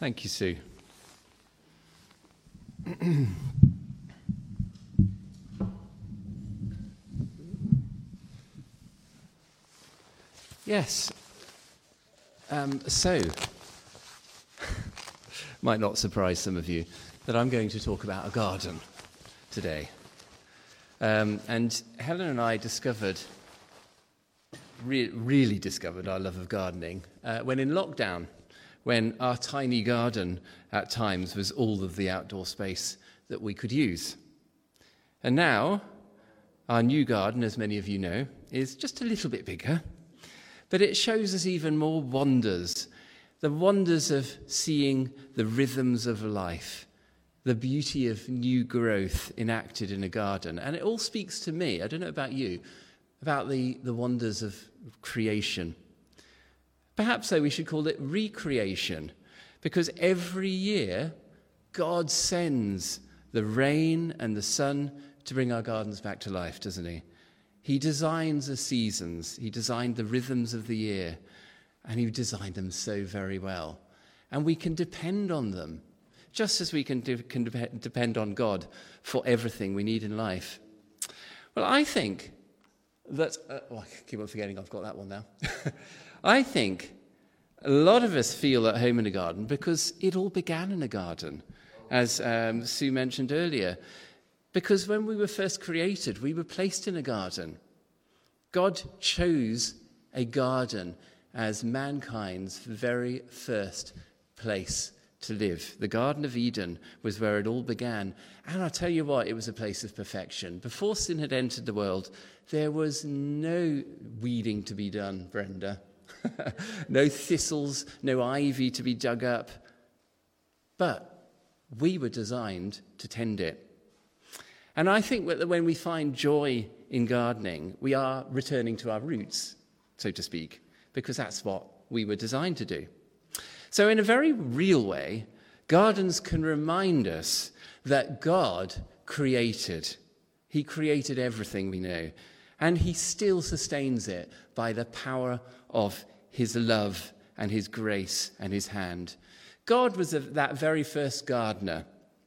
Thank you, Sue. Yes. So, might not surprise some of you that I'm going to talk about a garden today. And Helen and I really discovered our love of gardening when in lockdown, when our tiny garden at times was all of the outdoor space that we could use. And now, our new garden, as many of you know, is just a little bit bigger, but it shows us even more wonders, the wonders of seeing the rhythms of life, the beauty of new growth enacted in a garden. And it all speaks to me, I don't know about you, about the wonders of creation. Perhaps, though, we should call it recreation, because every year God sends the rain and the sun to bring our gardens back to life, doesn't he? He designs the seasons, he designed the rhythms of the year, and he designed them so very well. And we can depend on them, just as we can depend on God for everything we need in life. Well, I think that... I keep on forgetting I've got that one now. I think a lot of us feel at home in a garden because it all began in a garden, as Sue mentioned earlier. Because when we were first created, we were placed in a garden. God chose a garden as mankind's very first place to live. The Garden of Eden was where it all began. And I'll tell you what, it was a place of perfection. Before sin had entered the world, there was no weeding to be done, Brenda. No thistles, no ivy to be dug up. But we were designed to tend it. And I think that when we find joy in gardening, we are returning to our roots, so to speak, because that's what we were designed to do. So in a very real way, gardens can remind us that God created. He created everything we know, and he still sustains it by the power of his love and his grace and his hand. God was that very first gardener.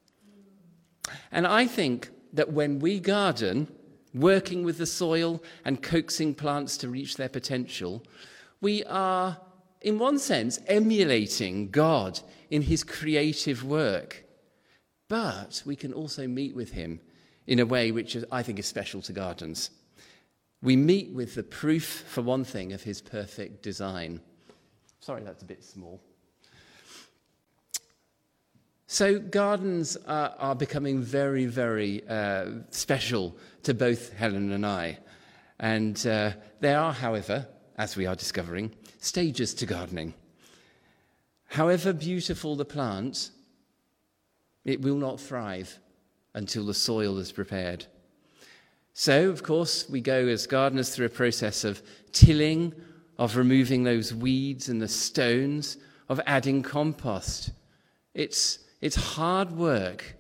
And I think that when we garden, working with the soil and coaxing plants to reach their potential, we are, in one sense, emulating God in his creative work. But we can also meet with him in a way which I think is special to gardens. We meet with the proof, for one thing, of his perfect design. Sorry, that's a bit small. So gardens are becoming very, very special to both Helen and I. And there are, however, as we are discovering, stages to gardening. However beautiful the plant, it will not thrive until the soil is prepared. So, of course, we go as gardeners through a process of tilling, of removing those weeds and the stones, of adding compost. It's hard work.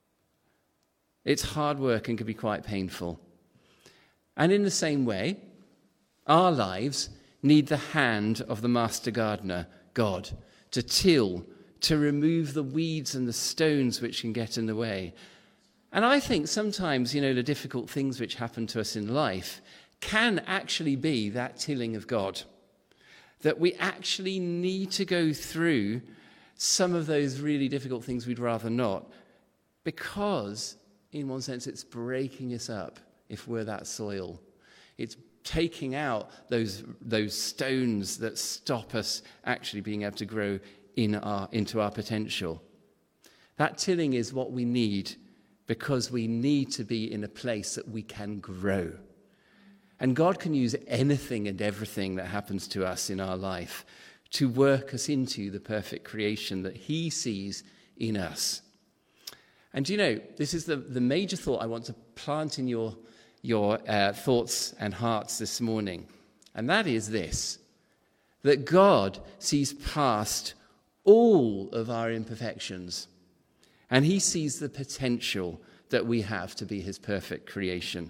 It's hard work and can be quite painful. And in the same way, our lives need the hand of the master gardener, God, to till, to remove the weeds and the stones which can get in the way. And I think sometimes, the difficult things which happen to us in life can actually be that tilling of God. That we actually need to go through some of those really difficult things we'd rather not, because, in one sense, it's breaking us up if we're that soil. It's taking out those stones that stop us actually being able to grow into our potential. That tilling is what we need, because we need to be in a place that we can grow. And God can use anything and everything that happens to us in our life to work us into the perfect creation that he sees in us. And this is the major thought I want to plant in your thoughts and hearts this morning. And that is this, that God sees past all of our imperfections. And he sees the potential that we have to be his perfect creation.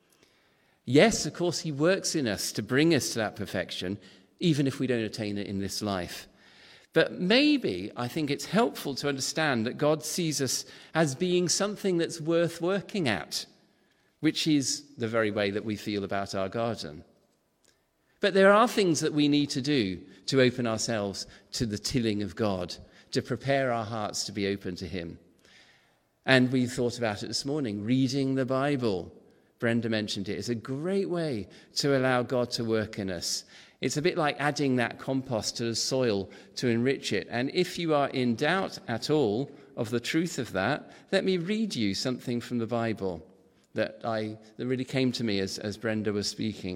Yes, of course, he works in us to bring us to that perfection, even if we don't attain it in this life. But maybe I think it's helpful to understand that God sees us as being something that's worth working at, which is the very way that we feel about our garden. But there are things that we need to do to open ourselves to the tilling of God, to prepare our hearts to be open to him. And we thought about it this morning, reading the Bible. Brenda mentioned it. It's a great way to allow God to work in us. It's a bit like adding that compost to the soil to enrich it. And if you are in doubt at all of the truth of that, let me read you something from the Bible that really came to me as Brenda was speaking.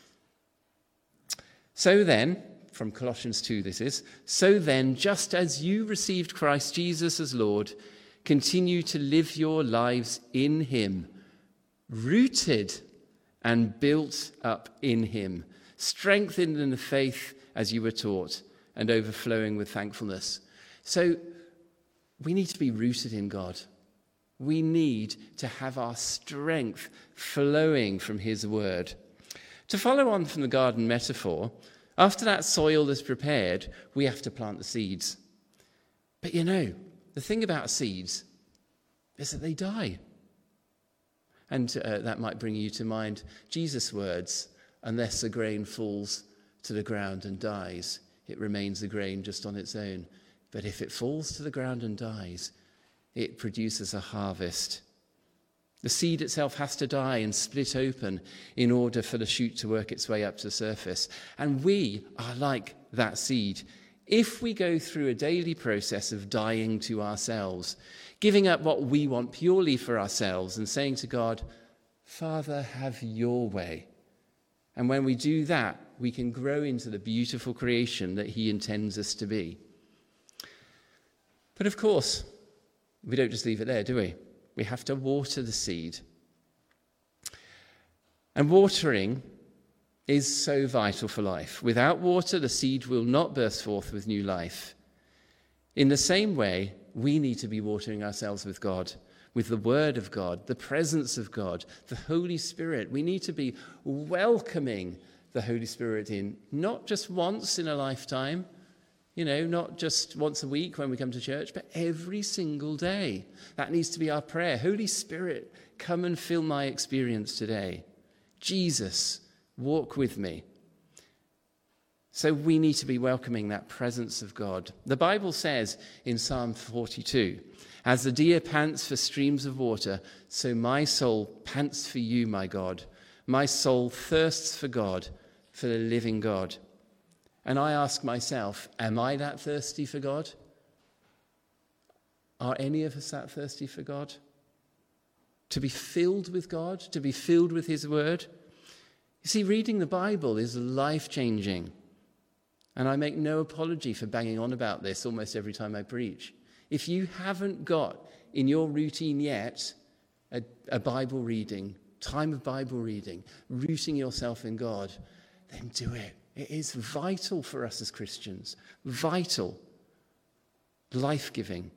So then, from Colossians 2 this is, so then, just as you received Christ Jesus as Lord, continue to live your lives in him, rooted and built up in him, strengthened in the faith as you were taught, and overflowing with thankfulness. So we need to be rooted in God. We need to have our strength flowing from his word. To follow on from the garden metaphor, after that soil is prepared, we have to plant the seeds. But the thing about seeds is that they die. And that might bring you to mind Jesus' words, unless the grain falls to the ground and dies, it remains a grain just on its own. But if it falls to the ground and dies, it produces a harvest. The seed itself has to die and split open in order for the shoot to work its way up to the surface. And we are like that seed. If we go through a daily process of dying to ourselves, giving up what we want purely for ourselves and saying to God, Father, have your way. And when we do that, we can grow into the beautiful creation that he intends us to be. But of course, we don't just leave it there, do we? We have to water the seed. And watering is so vital for life. Without water, the seed will not burst forth with new life. In the same way, we need to be watering ourselves with God, with the Word of God, the presence of God, the Holy Spirit. We need to be welcoming the Holy Spirit in, not just once in a lifetime, not just once a week when we come to church, but every single day. That needs to be our prayer. Holy Spirit, come and fill my experience today. Jesus, walk with me. So we need to be welcoming that presence of God. The Bible says in Psalm 42, as the deer pants for streams of water, so my soul pants for you, my God. My soul thirsts for God, for the living God. And I ask myself, am I that thirsty for God? Are any of us that thirsty for God? To be filled with God, to be filled with his word? You see, reading the Bible is life-changing. And I make no apology for banging on about this almost every time I preach. If you haven't got in your routine yet a Bible reading, time of Bible reading, rooting yourself in God, then do it. It is vital for us as Christians. Vital. Life-giving.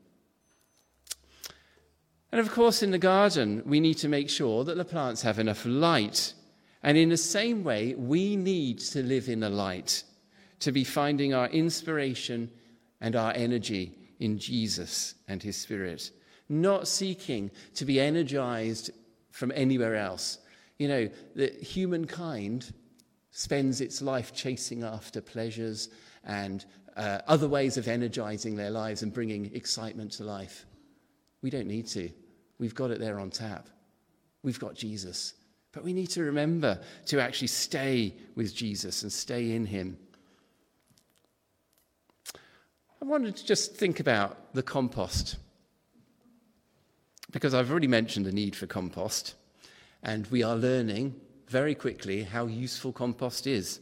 And of course, in the garden, we need to make sure that the plants have enough light. And in the same way, we need to live in the light, to be finding our inspiration and our energy in Jesus and his Spirit, not seeking to be energized from anywhere else. That humankind spends its life chasing after pleasures and other ways of energizing their lives and bringing excitement to life. We don't need to. We've got it there on tap. We've got Jesus. But we need to remember to actually stay with Jesus and stay in him. I wanted to just think about the compost, because I've already mentioned the need for compost, and we are learning very quickly how useful compost is.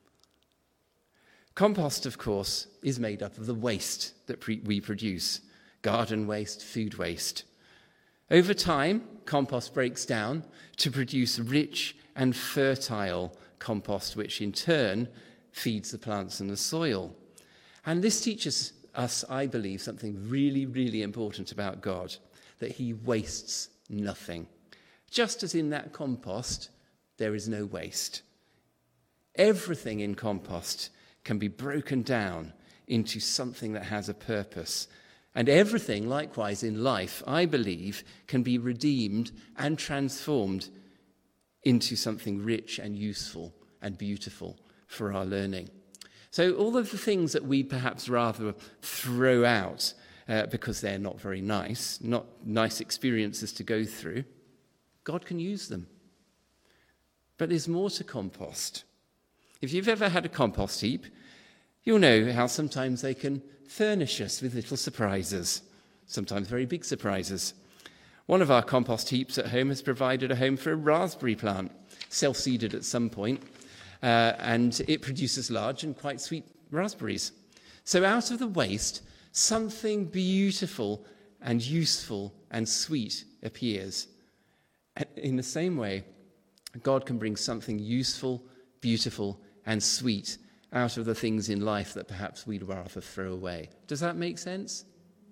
Compost, of course, is made up of the waste that we produce, garden waste, food waste. Over time, compost breaks down to produce rich and fertile compost, which in turn feeds the plants and the soil. And this teaches us, I believe, something really, really important about God, that he wastes nothing. Just as in that compost, there is no waste. Everything in compost can be broken down into something that has a purpose. And everything, likewise, in life, I believe, can be redeemed and transformed into something rich and useful and beautiful for our learning. So all of the things that we perhaps rather throw out because they're not very nice, not nice experiences to go through, God can use them. But there's more to compost. If you've ever had a compost heap, you'll know how sometimes they can furnish us with little surprises, sometimes very big surprises. One of our compost heaps at home has provided a home for a raspberry plant, self-seeded at some point, and it produces large and quite sweet raspberries. So out of the waste, something beautiful and useful and sweet appears. And in the same way, God can bring something useful, beautiful, and sweet out of the things in life that perhaps we'd rather throw away. Does that make sense?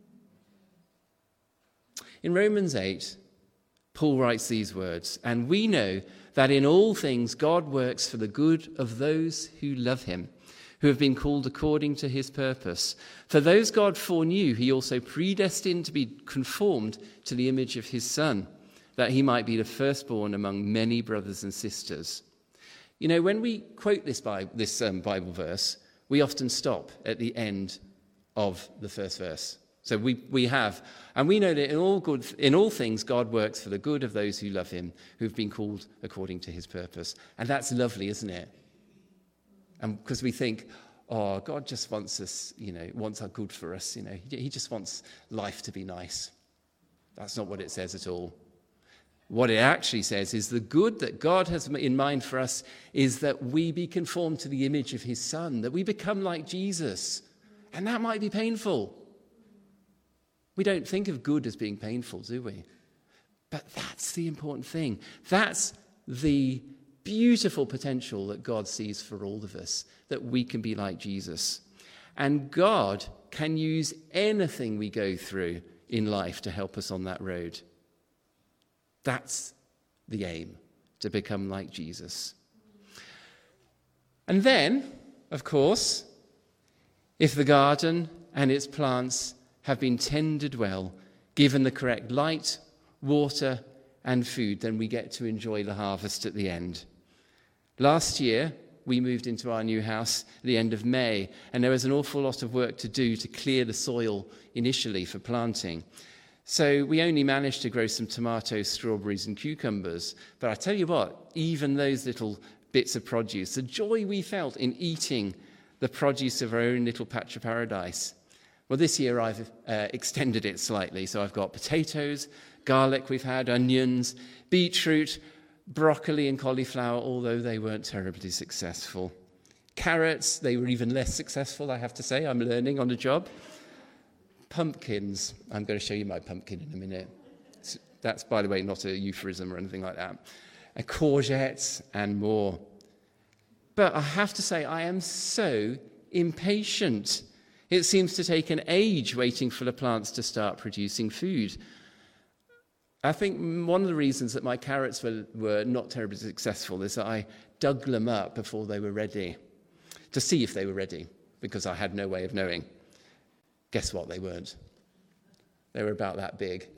In Romans 8, Paul writes these words, "And we know that in all things God works for the good of those who love him, who have been called according to his purpose. For those God foreknew, he also predestined to be conformed to the image of his Son, that he might be the firstborn among many brothers and sisters." You know, when we quote this Bible verse, we often stop at the end of the first verse. So we have, and we know that in all things God works for the good of those who love him, who've been called according to his purpose. And that's lovely, isn't it? And because we think, oh, God just wants us, wants our good for us. He just wants life to be nice. That's not what it says at all. What it actually says is the good that God has in mind for us is that we be conformed to the image of his Son, that we become like Jesus. And that might be painful. We don't think of good as being painful, do we? But that's the important thing. That's the beautiful potential that God sees for all of us, that we can be like Jesus. And God can use anything we go through in life to help us on that road. That's the aim, to become like Jesus. And then, of course, if the garden and its plants have been tended well, given the correct light, water, and food, then we get to enjoy the harvest at the end. Last year, we moved into our new house at the end of May, and there was an awful lot of work to do to clear the soil initially for planting. So we only managed to grow some tomatoes, strawberries, and cucumbers. But I tell you what, even those little bits of produce, the joy we felt in eating the produce of our own little patch of paradise. Well, this year I've extended it slightly. So I've got potatoes, garlic we've had, onions, beetroot, broccoli and cauliflower, although they weren't terribly successful. Carrots, they were even less successful, I have to say. I'm learning on the job. Pumpkins. I'm going to show you my pumpkin in a minute. That's, by the way, not a euphemism or anything like that. And courgettes and more. But I have to say, I am so impatient. It seems to take an age waiting for the plants to start producing food. I think one of the reasons that my carrots were not terribly successful is that I dug them up before they were ready, to see if they were ready, because I had no way of knowing. Guess what? They weren't. They were about that big.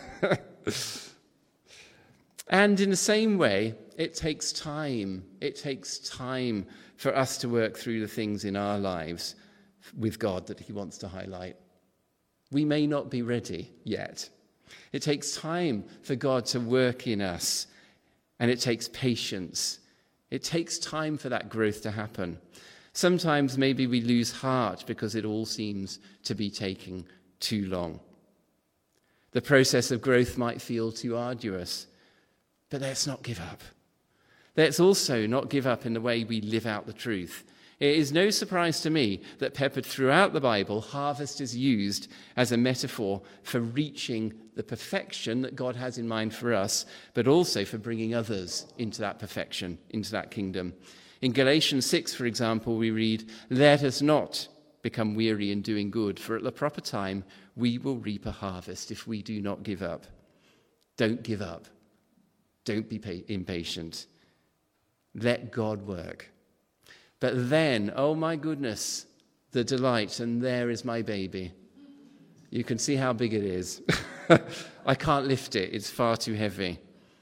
And in the same way, it takes time. It takes time for us to work through the things in our lives with God that he wants to highlight. We may not be ready yet. It takes time for God to work in us, and it takes patience. It takes time for that growth to happen. Sometimes maybe we lose heart because it all seems to be taking too long. The process of growth might feel too arduous, but let's not give up. Let's also not give up in the way we live out the truth. It is no surprise to me that peppered throughout the Bible, harvest is used as a metaphor for reaching the perfection that God has in mind for us, but also for bringing others into that perfection, into that kingdom. In Galatians 6, for example, we read, "Let us not become weary in doing good, for at the proper time we will reap a harvest if we do not give up." Don't give up. Don't be impatient. Let God work. But then, oh my goodness, the delight, and there is my baby. You can see how big it is. I can't lift it. It's far too heavy.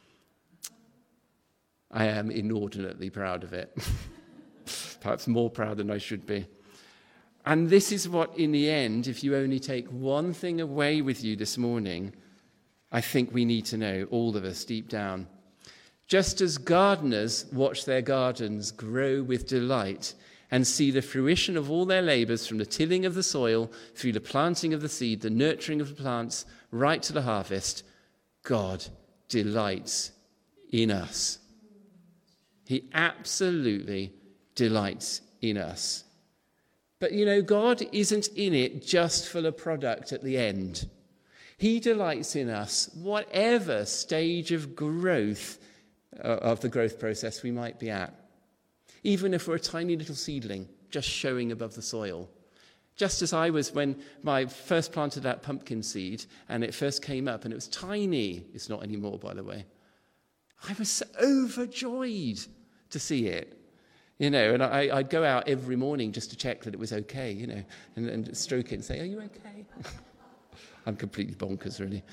I am inordinately proud of it. Perhaps more proud than I should be. And this is what, in the end, if you only take one thing away with you this morning, I think we need to know, all of us deep down. Just as gardeners watch their gardens grow with delight and see the fruition of all their labors, from the tilling of the soil through the planting of the seed, the nurturing of the plants, right to the harvest, God delights in us. He absolutely delights in us. But God isn't in it just for the product at the end. He delights in us, whatever stage of growth, of the growth process we might be at. Even if we're a tiny little seedling, just showing above the soil. Just as I was when I first planted that pumpkin seed, and it first came up, and it was tiny. It's not anymore, by the way. I was so overjoyed to see it. And I'd go out every morning just to check that it was okay, and stroke it and say, "Are you okay?" I'm completely bonkers, really.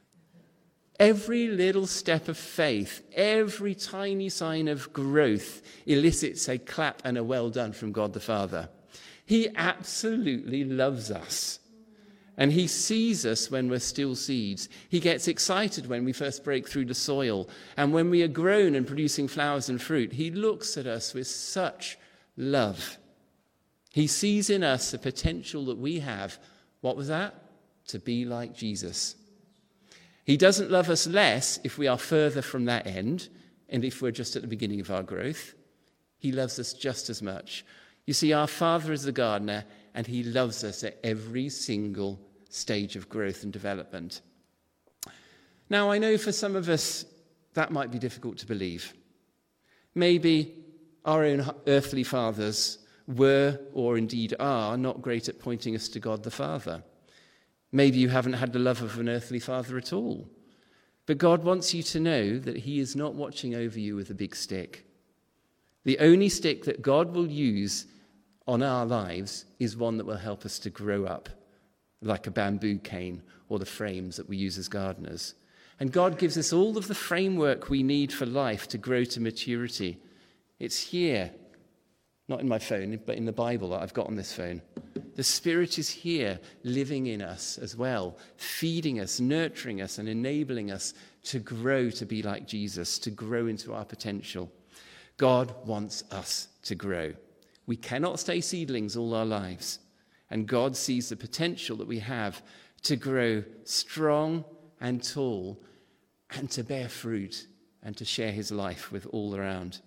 Every little step of faith, every tiny sign of growth elicits a clap and a well done from God the Father. He absolutely loves us. And he sees us when we're still seeds. He gets excited when we first break through the soil. And when we are grown and producing flowers and fruit, he looks at us with such love. He sees in us the potential that we have. What was that? To be like Jesus. He doesn't love us less if we are further from that end and if we're just at the beginning of our growth. He loves us just as much. You see, our Father is the gardener, and he loves us at every single stage of growth and development. Now, I know for some of us that might be difficult to believe. Maybe our own earthly fathers were, or indeed are, not great at pointing us to God the Father. Maybe you haven't had the love of an earthly father at all. But God wants you to know that he is not watching over you with a big stick. The only stick that God will use on our lives is one that will help us to grow up, like a bamboo cane or the frames that we use as gardeners. And God gives us all of the framework we need for life to grow to maturity. It's here, not in my phone, but in the Bible that I've got on this phone. The Spirit is here, living in us as well, feeding us, nurturing us, and enabling us to grow to be like Jesus, to grow into our potential. God wants us to grow. We cannot stay seedlings all our lives. And God sees the potential that we have to grow strong and tall and to bear fruit and to share his life with all around.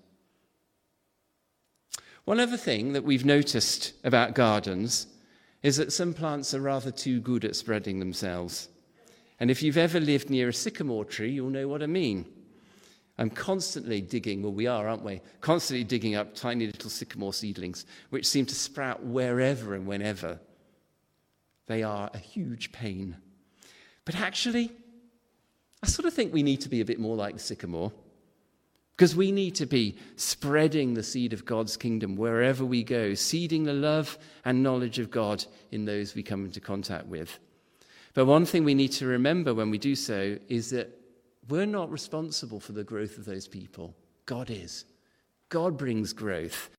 One other thing that we've noticed about gardens is that some plants are rather too good at spreading themselves. And if you've ever lived near a sycamore tree, you'll know what I mean. I'm constantly digging, well, we are, aren't we? Constantly digging up tiny little sycamore seedlings, which seem to sprout wherever and whenever. They are a huge pain. But actually, I sort of think we need to be a bit more like the sycamore, because we need to be spreading the seed of God's kingdom wherever we go, seeding the love and knowledge of God in those we come into contact with. But one thing we need to remember when we do so is that we're not responsible for the growth of those people. God is. God brings growth.